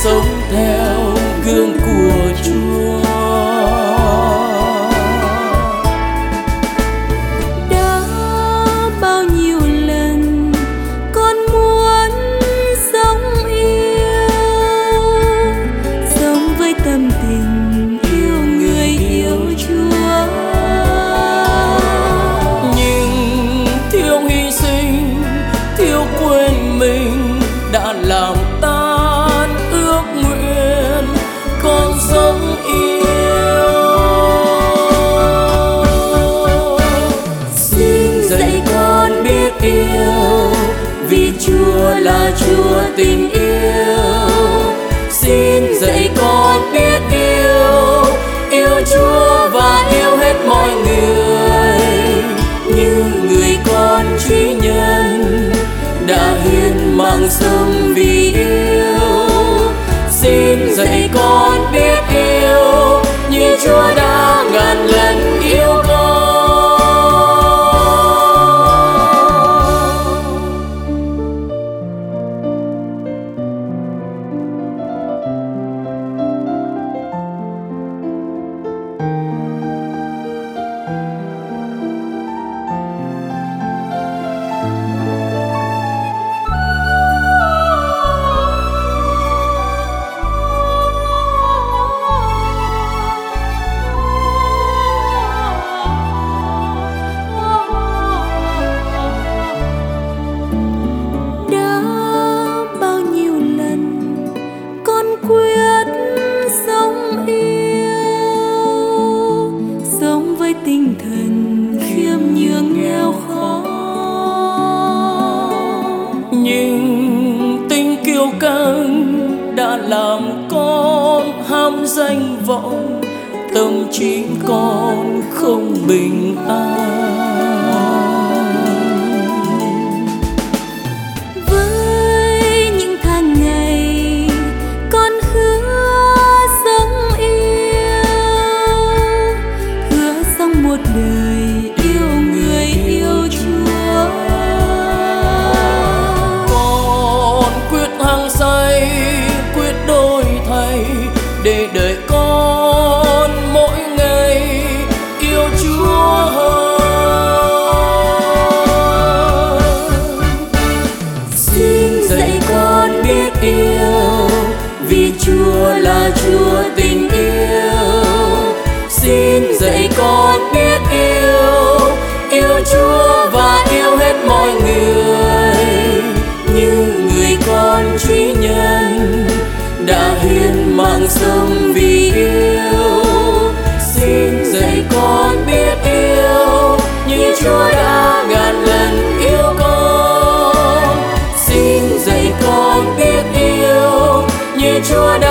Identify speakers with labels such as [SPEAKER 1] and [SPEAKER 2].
[SPEAKER 1] sống theo gương của Chúa.
[SPEAKER 2] Đã bao nhiêu lần con muốn sống yêu, sống với tâm tình yêu người yêu Chúa,
[SPEAKER 1] nhưng thiếu hy sinh, thiếu quên mình đã làm tan ước nguyện con sống yêu. Xin dạy con biết yêu, vì Chúa là Chúa tình yêu. Xin dạy con biết yêu, yêu Chúa và yêu hết mọi người, như người con trí nhân đã hiến mạng sống vì yêu. Xin dạy con biết yêu, như Chúa đã ngàn lần yêu con.
[SPEAKER 2] Tinh thần khiêm nhường nghèo khó,
[SPEAKER 1] nhưng tình kiêu căng đã làm con ham danh vọng, tâm trí con không bình an.
[SPEAKER 2] với những tháng ngày con hứa sống yêu, hứa sống một đời yêu người yêu Chúa.
[SPEAKER 1] Con quyết hăng say, quyết đổi thay để đời con mỗi ngày yêu Chúa hơn. Xin dạy con biết yêu, vì Chúa là Chúa tình yêu. Xin dạy con biết yêu, yêu Chúa và yêu hết mọi người, như người con trí nhân đã hiến mạng sống vì yêu. Xin dạy con biết yêu, như Chúa đã ngàn lần yêu con. Xin dạy con biết yêu, như Chúa đã